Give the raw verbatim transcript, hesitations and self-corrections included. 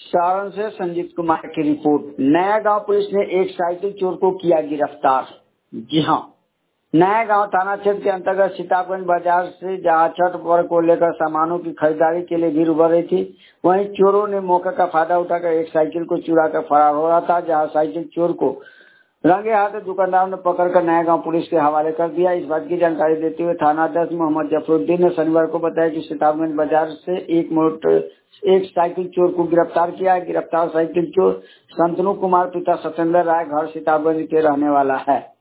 सारण से संजीत कुमार की रिपोर्ट। नया गांव पुलिस ने एक साइकिल चोर को किया गिरफ्तार। जी हां, नया गांव थाना क्षेत्र के अंतर्गत सीतागंज बाजार से जहां छठ पर्व को लेकर सामानों की खरीदारी के लिए भीड़ उभर रही थी, वहीं चोरों ने मौके का फायदा उठाकर एक साइकिल को चुरा कर फरार हो रहा था। जहां साइकिल चोर को रंगे हाथ दुकानदार ने पकड़कर नया गांव पुलिस के हवाले कर दिया। इस बात की जानकारी देते हुए थाना अध्यक्ष मोहम्मद जफरुद्दीन ने शनिवार को बताया कि सीतागंज बाजार से एक मोटर एक साइकिल चोर को गिरफ्तार किया है। गिरफ्तार साइकिल चोर संतनु कुमार पिता सत्येंद्र राय घर सीतागंज के रहने वाला है।